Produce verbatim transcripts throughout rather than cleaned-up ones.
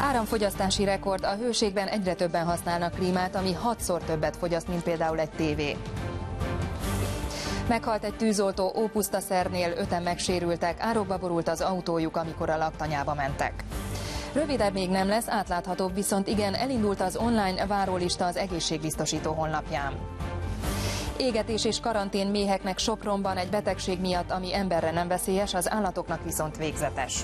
Áramfogyasztási rekord, a hőségben egyre többen használnak klímát, ami hatszor többet fogyaszt, mint például egy tévé. Meghalt egy tűzoltó Ópusztaszernél, öten megsérültek, árokba borult az autójuk, amikor a laktanyába mentek. Rövidebb még nem lesz, átláthatóbb viszont igen, elindult az online várólista az egészségbiztosító honlapján. Égetés és karantén méheknek Sopronban egy betegség miatt, ami emberre nem veszélyes, az állatoknak viszont végzetes.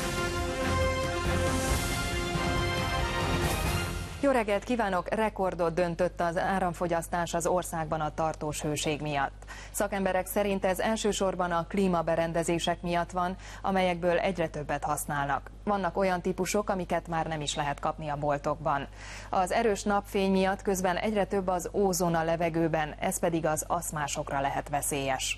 Jó reggelt kívánok! Rekordot döntött az áramfogyasztás az országban a tartós hőség miatt. Szakemberek szerint ez elsősorban a klímaberendezések miatt van, amelyekből egyre többet használnak. Vannak olyan típusok, amiket már nem is lehet kapni a boltokban. Az erős napfény miatt közben egyre több az ózon a levegőben, ez pedig az aszmásokra lehet veszélyes.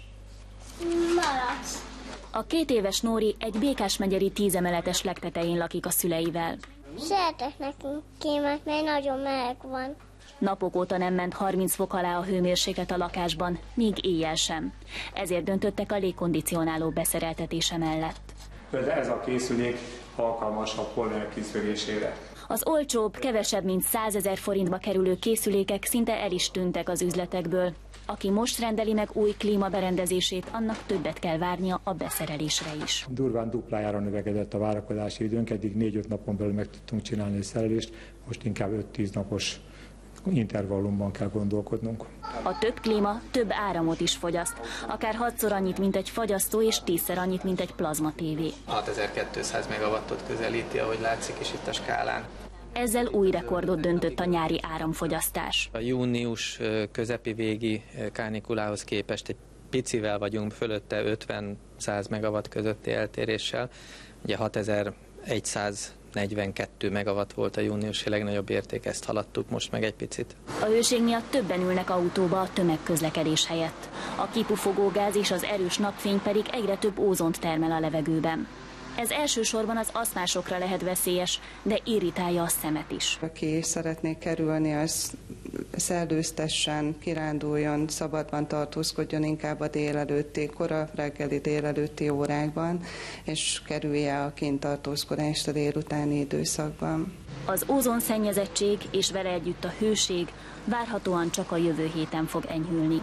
Malac. A két éves Nóri egy Békásmegyeri tízemeletes legtetején lakik a szüleivel. Szeretek nekünk kémet, mert nagyon meleg van. Napok óta nem ment harminc fok alá a hőmérséklet a lakásban, még éjjel sem. Ezért döntöttek a légkondicionáló beszereltetése mellett. Például ez a készülék alkalmas a pollenek kiszűrésére. Az olcsóbb, kevesebb mint százezer forintba kerülő készülékek szinte el is tűntek az üzletekből. Aki most rendeli meg új klímaberendezését, annak többet kell várnia a beszerelésre is. Durván duplájára növekedett a várakozási időnk, eddig négy-öt napon belül meg tudtunk csinálni a szerelést, most inkább öt-tíz napos intervallumban kell gondolkodnunk. A több klíma több áramot is fogyaszt, akár hatszor annyit, mint egy fagyasztó, és tízszer annyit, mint egy plazma tévé. hatezer-kétszáz megawattot közelíti, ahogy látszik is itt a skálán. Ezzel új rekordot döntött a nyári áramfogyasztás. A június közepi végi kánikulához képest egy picivel vagyunk fölötte ötven-száz megawatt közötti eltéréssel. Ugye hatezer-száznegyvenkettő megawatt volt a júniusi legnagyobb érték, ezt haladtuk most meg egy picit. A hőség miatt többen ülnek autóba a tömegközlekedés helyett. A kipufogógáz és az erős napfény pedig egyre több ózont termel a levegőben. Ez elsősorban az asztmásokra lehet veszélyes, de irritálja a szemet is. Aki szeretné kerülni, az szellőztessen, kiránduljon, szabadban tartózkodjon inkább a délelőtti, kora reggeli délelőtti órákban, és kerülje a kinttartózkodást a délutáni időszakban. Az ózonszennyezettség és vele együtt a hőség várhatóan csak a jövő héten fog enyhülni.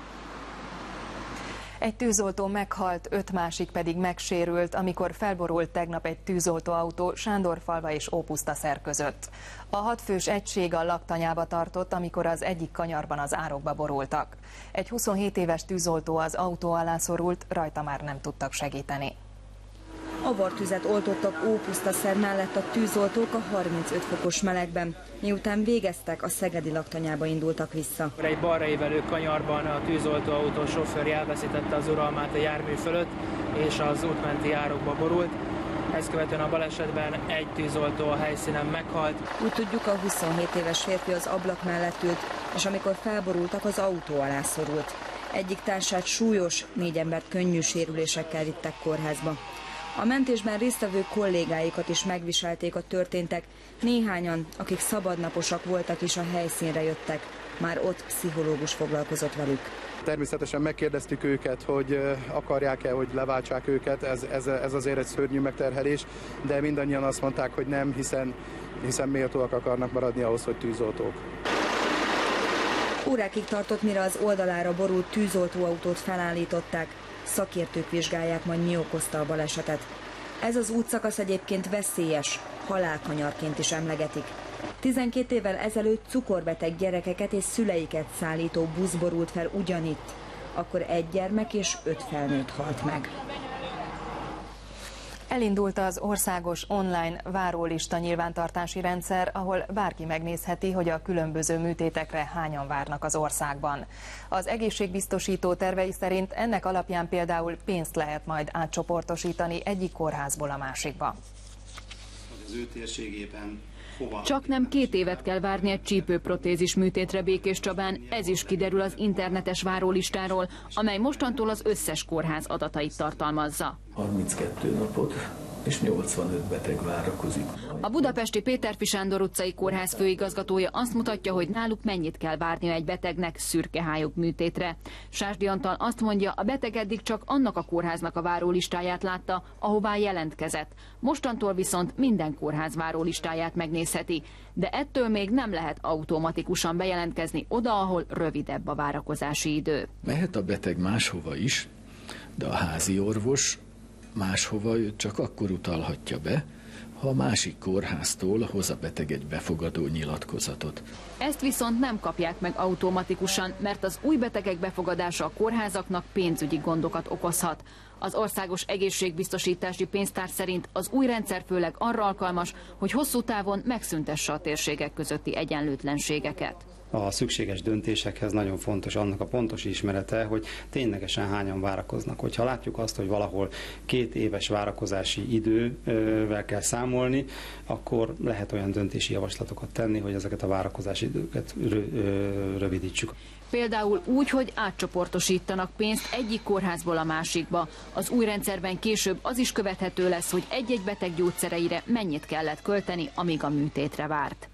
Egy tűzoltó meghalt, öt másik pedig megsérült, amikor felborult tegnap egy tűzoltóautó Sándorfalva és Ópusztaszer között. A hatfős egység a laktanyába tartott, amikor az egyik kanyarban az árokba borultak. Egy huszonhét éves tűzoltó az autó alá szorult, rajta már nem tudtak segíteni. Avartüzet oltottak Ópusztaszer mellett a tűzoltók a harmincöt fokos melegben. Miután végeztek, a szegedi laktanyába indultak vissza. Egy balra évelő kanyarban a tűzoltóautó sofőrje elveszítette az uralmát a jármű fölött, és az útmenti árokba borult. Ezt követően a balesetben egy tűzoltó a helyszínen meghalt. Úgy tudjuk, a huszonhét éves férfi az ablak mellett ült, és amikor felborultak, az autó alá szorult. Egyik társát súlyos, négy embert könnyű sérülésekkel vittek kórházba. A mentésben résztvevő kollégáikat is megviselték a történtek, néhányan, akik szabadnaposak voltak is, a helyszínre jöttek. Már ott pszichológus foglalkozott velük. Természetesen megkérdeztük őket, hogy akarják-e, hogy leváltsák őket, ez, ez, ez azért egy szörnyű megterhelés, de mindannyian azt mondták, hogy nem, hiszen, hiszen méltóak akarnak maradni ahhoz, hogy tűzoltók. Órákig tartott, mire az oldalára borult tűzoltóautót felállították. Szakértők vizsgálják majd, mi okozta a balesetet. Ez az útszakasz egyébként veszélyes, halálkanyarként is emlegetik. tizenkét évvel ezelőtt cukorbeteg gyerekeket és szüleiket szállító busz borult fel ugyanitt. Akkor egy gyermek és öt felnőtt halt meg. Elindult az országos online várólista nyilvántartási rendszer, ahol bárki megnézheti, hogy a különböző műtétekre hányan várnak az országban. Az egészségbiztosító tervei szerint ennek alapján például pénzt lehet majd átcsoportosítani egyik kórházból a másikba. Az ő térségében Csak nem két évet kell várni egy csípőprotézis műtétre Békéscsabán, ez is kiderül az internetes várólistáról, amely mostantól az összes kórház adatait tartalmazza. harminckettő napot és nyolcvanöt beteg várakozik. A budapesti Péterfi Sándor utcai kórház főigazgatója azt mutatja, hogy náluk mennyit kell várnia egy betegnek szürkehályog műtétre. Sásdi Antal azt mondja, a beteg eddig csak annak a kórháznak a várólistáját látta, ahová jelentkezett. Mostantól viszont minden kórház várólistáját megnézheti, de ettől még nem lehet automatikusan bejelentkezni oda, ahol rövidebb a várakozási idő. Mehet a beteg máshova is, de a házi orvos máshova őt csak akkor utalhatja be, ha a másik kórháztól hoz a beteg egy befogadó nyilatkozatot. Ezt viszont nem kapják meg automatikusan, mert az új betegek befogadása a kórházaknak pénzügyi gondokat okozhat. Az Országos Egészségbiztosítási Pénztár szerint az új rendszer főleg arra alkalmas, hogy hosszú távon megszüntesse a térségek közötti egyenlőtlenségeket. A szükséges döntésekhez nagyon fontos annak a pontos ismerete, hogy ténylegesen hányan várakoznak. Hogyha látjuk azt, hogy valahol két éves várakozási idővel kell számolni, akkor lehet olyan döntési javaslatokat tenni, hogy ezeket a várakozási időket rövidítsük. Például úgy, hogy átcsoportosítanak pénzt egyik kórházból a másikba. Az új rendszerben később az is követhető lesz, hogy egy-egy beteg gyógyszereire mennyit kellett költeni, amíg a műtétre várt.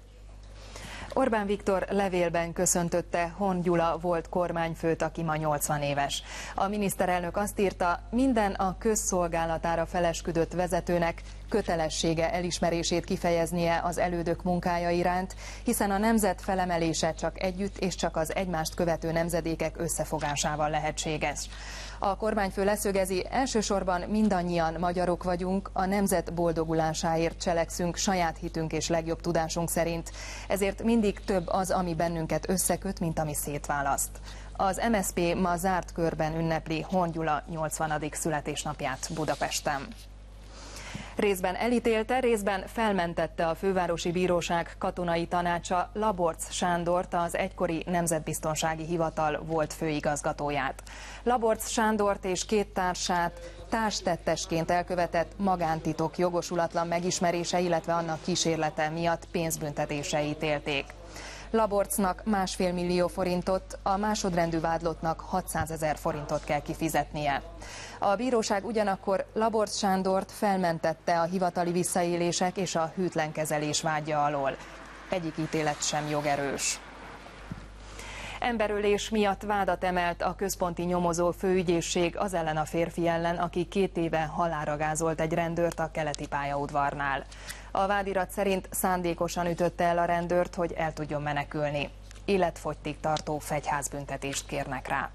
Orbán Viktor levélben köszöntötte Horn Gyula volt kormányfőt, aki ma nyolcvan éves. A miniszterelnök azt írta, minden a közszolgálatára felesküdött vezetőnek kötelessége elismerését kifejeznie az elődök munkája iránt, hiszen a nemzet felemelése csak együtt és csak az egymást követő nemzedékek összefogásával lehetséges. A kormányfő leszögezi, elsősorban mindannyian magyarok vagyunk, a nemzet boldogulásáért cselekszünk saját hitünk és legjobb tudásunk szerint. Ezért mindig több az, ami bennünket összeköt, mint ami szétválaszt. Az em es zé pé ma zárt körben ünnepli Horn Gyula nyolcvanadik születésnapját Budapesten. Részben elítélte, részben felmentette a Fővárosi Bíróság katonai tanácsa Laborc Sándort, az egykori Nemzetbiztonsági Hivatal volt főigazgatóját. Laborc Sándort és két társát társtettesként elkövetett magántitok jogosulatlan megismerése, illetve annak kísérlete miatt pénzbüntetésre ítélték. Laborcnak másfél millió forintot, a másodrendű vádlottnak hatszázezer forintot kell kifizetnie. A bíróság ugyanakkor Laborc Sándort felmentette a hivatali visszaélések és a hűtlen kezelés vádja alól. Egyik ítélet sem jogerős. Emberölés miatt vádat emelt a központi nyomozó főügyészség az ellen a férfi ellen, aki két éve halálra gázolt egy rendőrt a keleti pályaudvarnál. A vádirat szerint szándékosan ütötte el a rendőrt, hogy el tudjon menekülni. Életfogytig tartó fegyházbüntetést kérnek rá.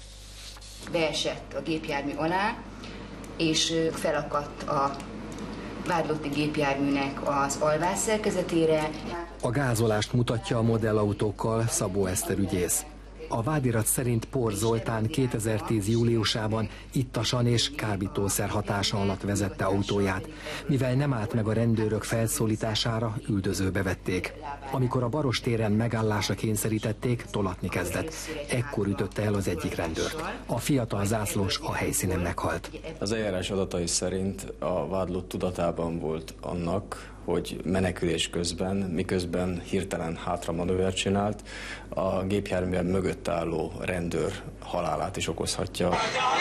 Beesett a gépjármű alá, és felakadt a vádlotti gépjárműnek az alvás szerkezetére. A gázolást mutatja a modellautókkal Szabó Eszter ügyész. A vádirat szerint Por Zoltán kétezer-tíz júliusában ittasan és kábítószer hatása alatt vezette autóját. Mivel nem állt meg a rendőrök felszólítására, üldözőbe vették. Amikor a Barostéren megállásra kényszerítették, tolatni kezdett. Ekkor ütötte el az egyik rendőrt. A fiatal zászlós a helyszínen meghalt. Az eljárás adatai szerint a vádlott tudatában volt annak, hogy menekülés közben, miközben hirtelen hátramanővert csinált, a gépjárművel mögött álló rendőr halálát is okozhatja.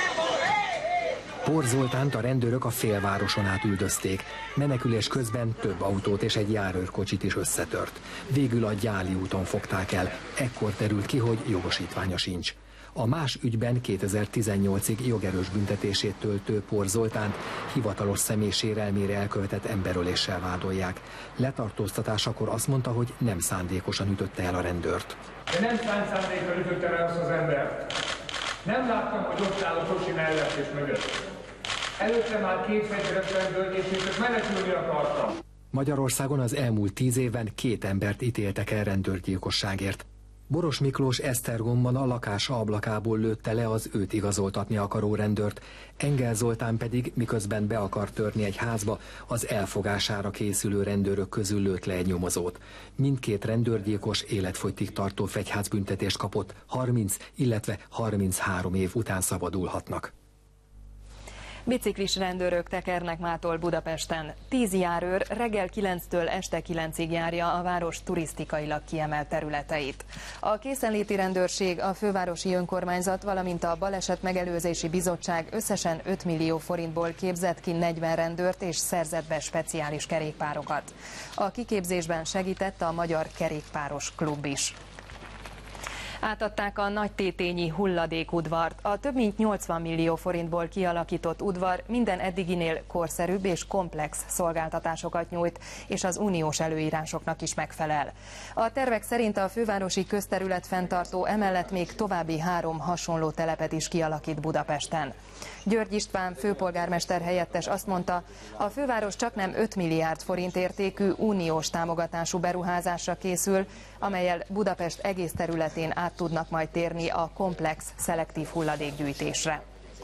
Por Zoltánt a rendőrök a félvároson át üldözték. Menekülés közben több autót és egy járőrkocsit is összetört. Végül a Gyáli úton fogták el. Ekkor derült ki, hogy jogosítványa sincs. A más ügyben kétezer-tizennyolcig jogerős büntetését töltő Por Zoltánt hivatalos személy sérelmére elkövetett emberöléssel vádolják. Letartóztatásakor azt mondta, hogy nem szándékosan ütötte el a rendőrt. De nem szánt szándékkal ütöttem el azt az embert. Nem láttam, hogy ott áll a kocsi mellett és mögött. Előtte már két fegyveres rendőr, és én csak menekülni akartam. Magyarországon az elmúlt tíz évben két embert ítéltek el rendőrgyilkosságért. Boros Miklós Esztergomban a lakása ablakából lőtte le az őt igazoltatni akaró rendőrt, Engel Zoltán pedig, miközben be akar törni egy házba, az elfogására készülő rendőrök közül lőtt le egy nyomozót. Mindkét rendőrgyilkos életfogytig tartó fegyházbüntetést kapott, harminc, illetve harminchárom év után szabadulhatnak. Biciklis rendőrök tekernek mától Budapesten. Tíz járőr reggel kilenctől este kilencig járja a város turisztikailag kiemelt területeit. A készenléti rendőrség, a fővárosi önkormányzat, valamint a Baleset Megelőzési Bizottság összesen öt millió forintból képzett ki negyven rendőrt és szerzett be speciális kerékpárokat. A kiképzésben segített a Magyar Kerékpáros Klub is. Átadták a nagytétényi hulladékudvart. A több mint nyolcvan millió forintból kialakított udvar minden eddiginél korszerűbb és komplex szolgáltatásokat nyújt, és az uniós előírásoknak is megfelel. A tervek szerint a fővárosi közterület fenntartó emellett még további három hasonló telepet is kialakít Budapesten. György István főpolgármester helyettes azt mondta, a főváros csaknem öt milliárd forint értékű uniós támogatású beruházásra készül, amellyel Budapest egész területén át tudnak majd térni a komplex szelektív hulladékgyűjtésre.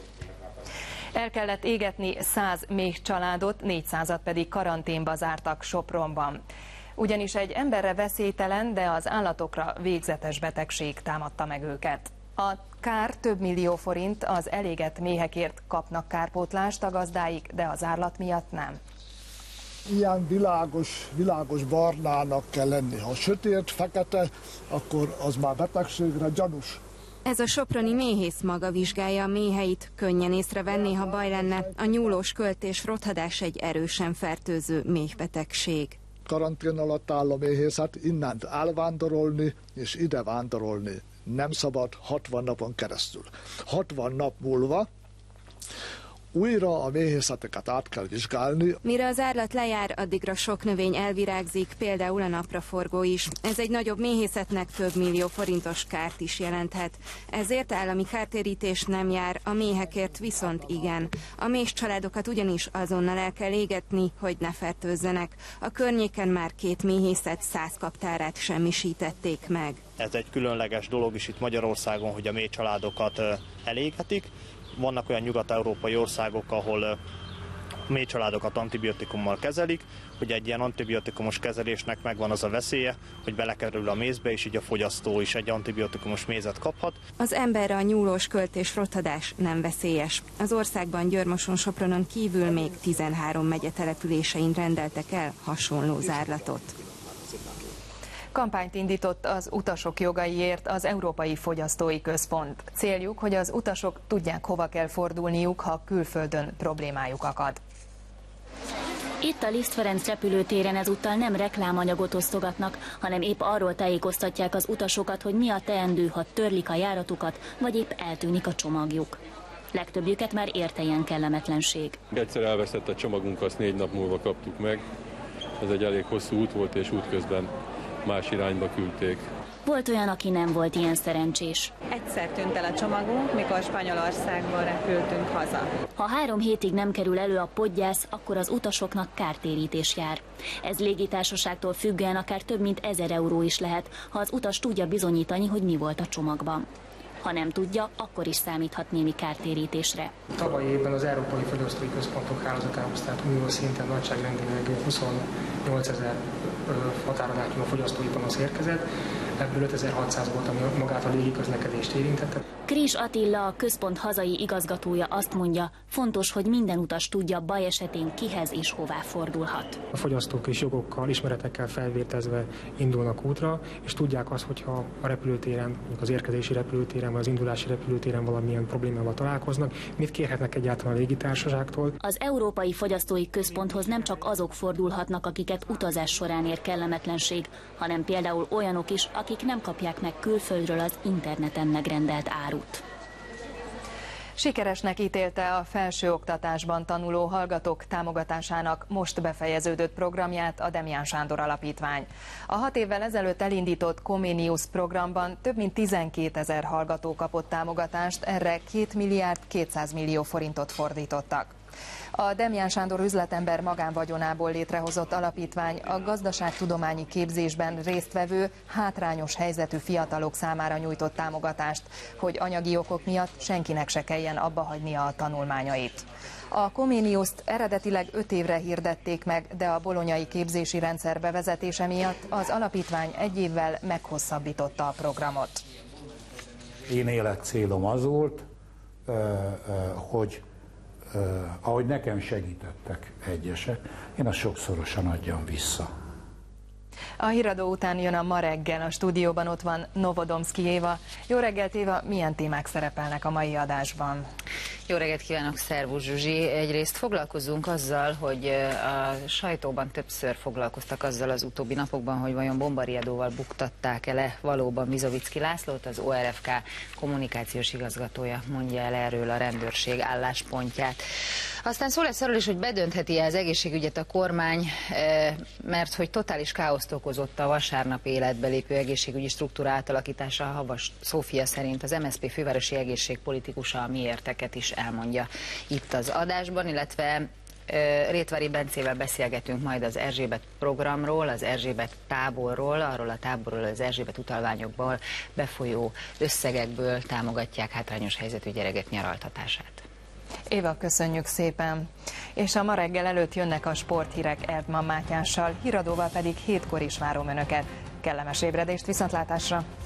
El kellett égetni száz méh családot, négyszázat pedig karanténba zártak Sopronban. Ugyanis egy emberre veszélytelen, de az állatokra végzetes betegség támadta meg őket. A kár több millió forint, az elégett méhekért kapnak kárpótlást a gazdáik, de az árlat miatt nem. Ilyen világos, világos barnának kell lenni. Ha sötét, fekete, akkor az már betegségre gyanús. Ez a soproni méhész maga vizsgálja a méheit, könnyen észrevenni, ha baj lenne. A nyúlós költés rothadás egy erősen fertőző méhbetegség. Karantén alatt áll a méhészet, innen elvándorolni és ide vándorolni nem szabad hatvan napon keresztül. hatvan nap múlva újra a méhészeteket át kell vizsgálni. Mire az árlat lejár, addigra sok növény elvirágzik, például a napraforgó is. Ez egy nagyobb méhészetnek több millió forintos kárt is jelenthet. Ezért állami kártérítés nem jár, a méhekért viszont igen. A méh családokat ugyanis azonnal el kell égetni, hogy ne fertőzzenek. A környéken már két méhészet száz kaptárát semmisítették meg. Ez egy különleges dolog is itt Magyarországon, hogy a méh családokat elégetik. Vannak olyan nyugat-európai országok, ahol méh családokat antibiotikummal kezelik, hogy egy ilyen antibiotikumos kezelésnek megvan az a veszélye, hogy belekerül a mézbe, és így a fogyasztó is egy antibiotikumos mézet kaphat. Az emberre a nyúlós költés rothadás nem veszélyes. Az országban Győr-Moson-Sopronon kívül még tizenhárom megye településein rendeltek el hasonló zárlatot. Kampányt indított az utasok jogaiért az Európai Fogyasztói Központ. Céljuk, hogy az utasok tudják, hova kell fordulniuk, ha külföldön problémájuk akad. Itt a Liszt Ferenc repülőtéren ezúttal nem reklámanyagot osztogatnak, hanem épp arról tájékoztatják az utasokat, hogy mi a teendő, ha törlik a járatukat, vagy épp eltűnik a csomagjuk. Legtöbbjüket már érte ilyen kellemetlenség. Egyszer elveszett a csomagunk, azt négy nap múlva kaptuk meg. Ez egy elég hosszú út volt, és útközben más irányba küldték. Volt olyan, aki nem volt ilyen szerencsés. Egyszer tűnt el a csomagunk, mikor Spanyolországból repültünk haza. Ha három hétig nem kerül elő a podgyász, akkor az utasoknak kártérítés jár. Ez légitársaságtól függően akár több mint ezer euró is lehet, ha az utas tudja bizonyítani, hogy mi volt a csomagban. Ha nem tudja, akkor is számíthat némi kártérítésre. Tavaly évben az Európai Fogyasztói Központok hálózatához, tehát uniós szinten nagyságrendileg huszonnyolcezer határon átnyúló fogyasztói panasz érkezett, ebből ötezer-hatszáz volt, ami magát a légiközlekedést érintette. Kris Attila, a központ hazai igazgatója azt mondja, fontos, hogy minden utas tudja, baj esetén kihez és hová fordulhat. A fogyasztók is jogokkal, ismeretekkel felvértezve indulnak útra, és tudják azt, hogyha a repülőtéren, az érkezési repülőtéren vagy az indulási repülőtéren valamilyen problémával találkoznak, mit kérhetnek egyáltalán a légitársaságtól. Az Európai Fogyasztói Központhoz nem csak azok fordulhatnak, akiket utazás során ér kellemetlenség, hanem például olyanok is, akik nem kapják meg külföldről az interneten megrendelt árut. Sikeresnek ítélte a felsőoktatásban tanuló hallgatók támogatásának most befejeződött programját a Demján Sándor Alapítvány. A hat évvel ezelőtt elindított Comenius programban több mint tizenkétezer hallgató kapott támogatást, erre két milliárd kétszáz millió forintot fordítottak. A Demján Sándor üzletember magánvagyonából létrehozott alapítvány a gazdaságtudományi képzésben résztvevő, hátrányos helyzetű fiatalok számára nyújtott támogatást, hogy anyagi okok miatt senkinek se kelljen abba hagynia a tanulmányait. A Comeniust eredetileg öt évre hirdették meg, de a bolonyai képzési rendszer bevezetése miatt az alapítvány egy évvel meghosszabbította a programot. Én életcélom az volt, hogy ahogy nekem segítettek egyesek, én azt sokszorosan adjam vissza. A híradó után jön a Ma reggel, a stúdióban ott van Novodomszki Éva. Jó reggelt, Éva, milyen témák szerepelnek a mai adásban? Jó reggelt kívánok, szervusz Zsuzsi! Egyrészt foglalkozunk azzal, hogy a sajtóban többször foglalkoztak azzal az utóbbi napokban, hogy vajon bombariadóval buktatták el valóban Vizovicki Lászlót, az o er ef ká kommunikációs igazgatója mondja el erről a rendőrség álláspontját. Aztán szó lesz arról is, hogy bedöntheti-e az egészségügyet a kormány, mert hogy totális káoszt okozott a vasárnap életbe lépő egészségügyi struktúra átalakítása. Havas Szófia szerint az em es zé pé fővárosi egészségpolitikusa a miérteket is elmondja itt az adásban, illetve Rétvári Bencével beszélgetünk majd az Erzsébet programról, az Erzsébet táborról, arról a táborról, az Erzsébet utalványokból befolyó összegekből támogatják hátrányos helyzetű gyerekek nyaraltatását. Éva, köszönjük szépen! És a Ma reggel előtt jönnek a sporthírek Erdmann Mátyással, híradóval pedig hétkor is várom Önöket. Kellemes ébredést, viszontlátásra!